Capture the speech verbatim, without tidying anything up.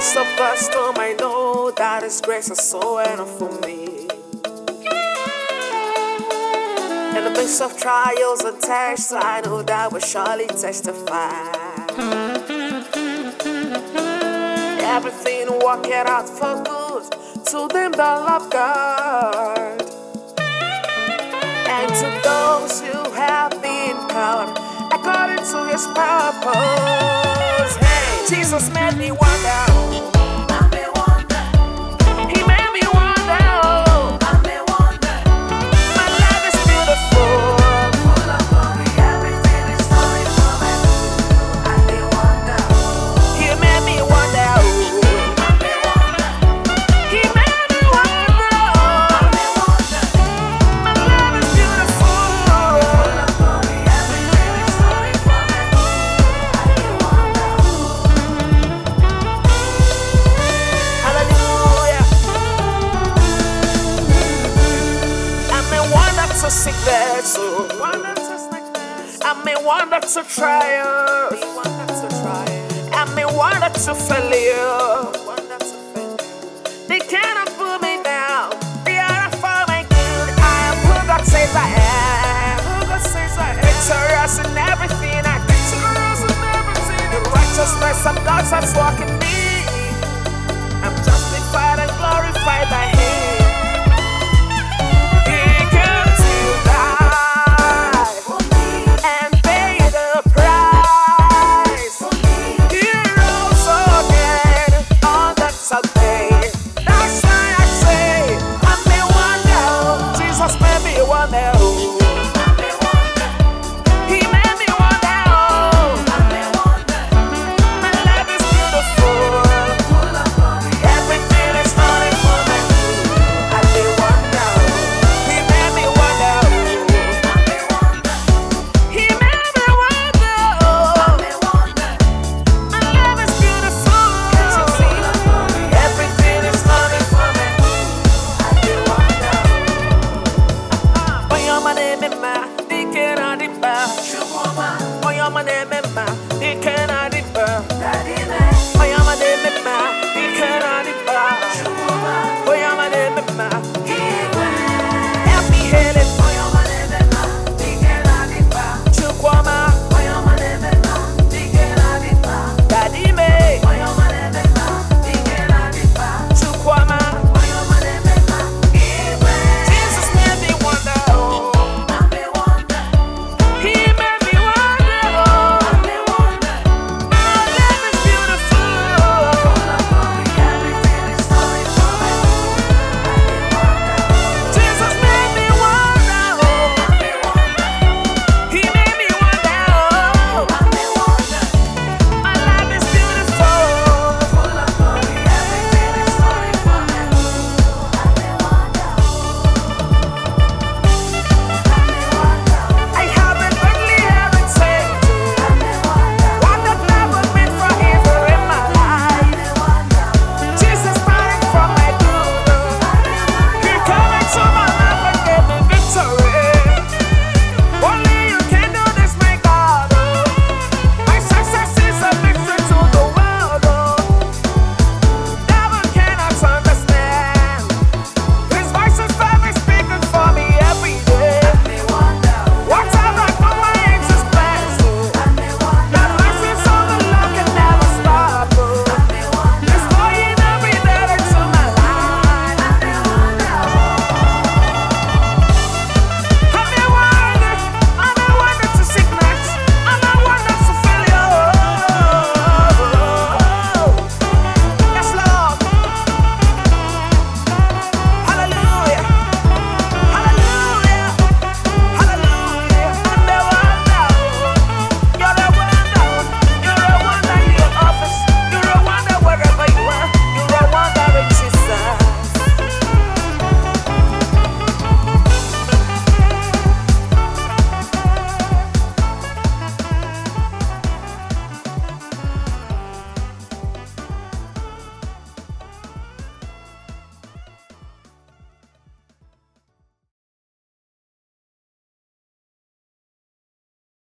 the first time I know that His grace is so enough for me. In the midst of trials and tests, I know that we'll surely testify. Everything working out for good to them that love God, and to those who have been called according to His purpose. Hey, Jesus made me wonder. To sick vessel, I'm a wonder to triumph, I'm a wonder to failure. They cannot put me down, they are for my good. I am who God says I am, victorious in everything I do. The righteousness of God starts walking me. I'm justified and glorified by Him.